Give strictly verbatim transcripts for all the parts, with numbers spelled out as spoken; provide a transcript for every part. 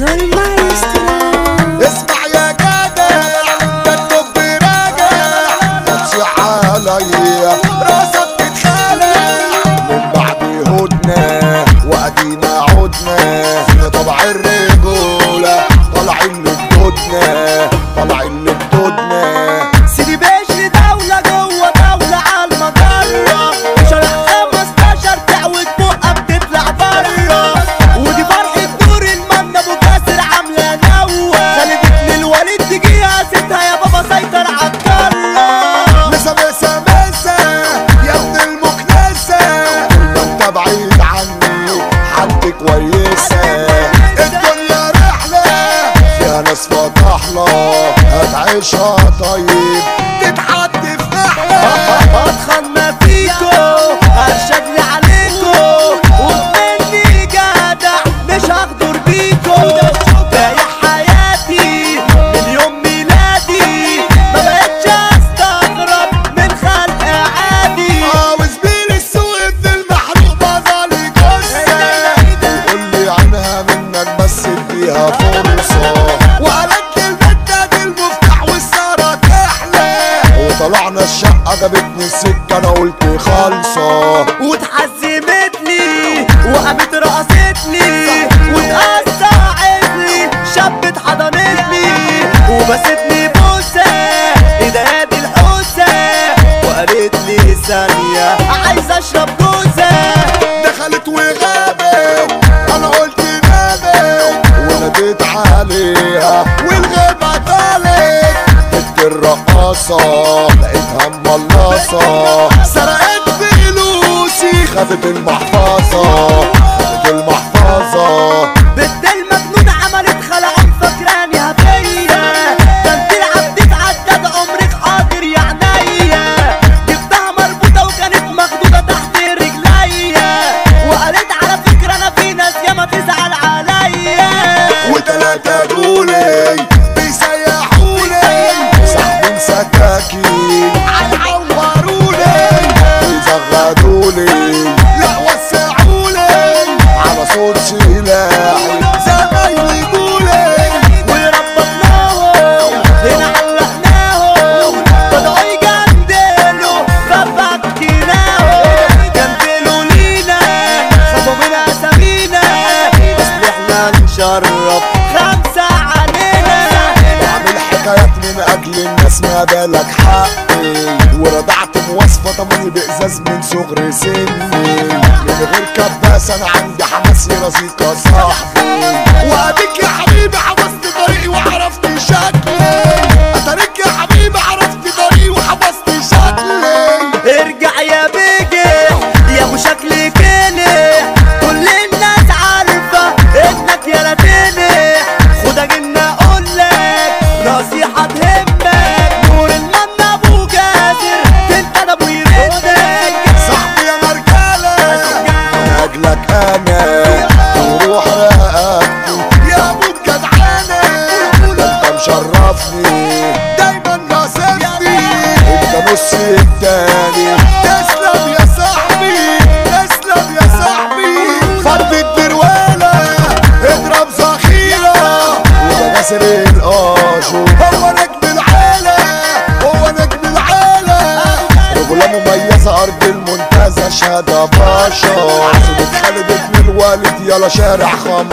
المايسترو. اسمع يا جدع ده الطب راجع تصيح عليا راسك تتخلع من بعد هدنة وادينا عدنا طبع الرجولة طالعين للجدنة طالعين للجدنة. سيدي باشا دولة جوه دولة عالمجرة شارع خمستاشر تعود بقى بتطلع برا ودي فرحة دور المنة ابو كاسر عاملة نوة خلت الوليد تجيها ستها يا بابا سيطر عالكرة. مسا مسا مسا يا ابن المكنسة ما انت بعيد عني حالتي كويسة الدنيا رحلة فيها ناس فطحلة هتعيشها طيب تتحط في نحلة. اتخن ما فيكو هرشجلي عليكو ومني جدع مش هغدر بيكو بايع حياتي من يوم ميلادي ما بقتش استغرب من خلق عادي. اه وزميل السوق ابن المحروق بظلي جثة قولي عنها منك بس اديها فرصة وقالت لي البتة دي المفتاح والسهرة تحلى وطلعنا الشقة جابتني السكة انا قلت خالصة واتحزمت لي وقامت رقصتني واتقطعت لي شبت حضنتني وبستني بوسة ايديها دي الحوسة وقالت لي ثانية عايز اشرب جوزة. دخلت وغابت انا قلت نامت وناديت عليها والغابة طالت بنت الرقاصة لقيتها مملصة سرقت فلوسي خدت المحفظة خدت المحفظة. بنت المجنون عملت خلعان فاكراني هفية ده انت العبدك عداد عمرك حاضر يا عينيا جبتها مربوطة وكانت مخدودة تحت رجليا وقالت على فكرة انا في ناس ياما تزعل عليا وتلاتة دولي بيسيحولي سحبين سكاكين عيعورولي ويزغدولي لا وسعولي على صوت سلاحي زمايلي قولي وربطناهم هنا علقناهم بدأوا يجندلوا فبكيناهم جندلوا لينا خافوا من اسامينا اصل احنا نشرف خمسة علينا. بعمل حكايات من اجل الناس ما بالك حقي ورضعت مواصفة طمني بإزاز من صغر سني من غير كباس انا عندي حماس يرازيك يا صاحبي واديك يا حبيبي حفظت طريقي وعرفت شكلي اتاريك يا حبيبي عرفت طريقي وحفظت شكلي. ارجع يا بيجي يا ابو شكلي كنح كل الناس عارفة انك يا لاتيني خدها جنة اقولك نصيحة تهمك نور المنة ابو جاسر انت انا ابو يردك صاحبي يا مرجالة من اجلك انا وروح رقبتي يا ابو الجدعانة ده انت مشرفني دايما ناصفني انت نص التاني تسلم يا صاحبي تسلم يا صاحبي فرد الدروالة اضرب ذخيرة وده ناصر القاشو هو نجم العالة هو نجم العالة رجولة مميزة أرض المنتزه شهادة بشر عزومة خالد ابن الوالد يلا شارع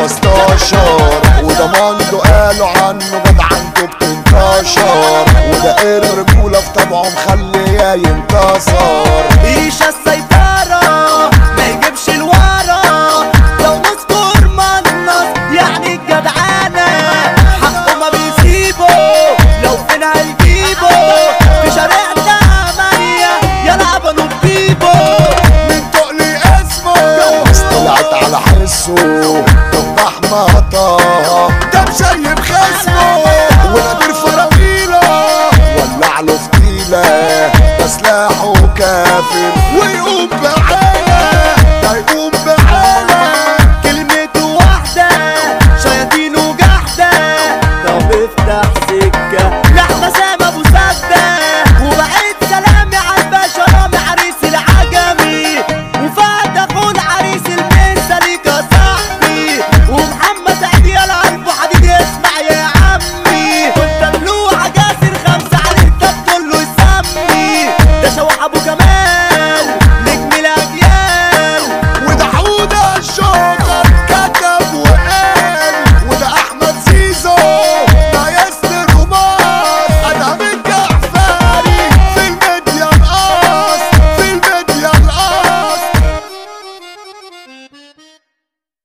خمستاشر وده ماندو قالوا عنه جدعنته بتنتشر وده الرجولة في طبعه مخليه ينتصر. ايشا السيطرة ما يجيبش الورا لو نذكر منص يعني الجدعانة حقه ما بيسيبه لو فين هيجيبه في شارع تمانية يلعب نبيبه من تقلي اسمه طلعت على حسه تفاح مطاها ده مشيب خصمه ونادر فراويله ولع له فتيله ده سلاحه كافر ويقوم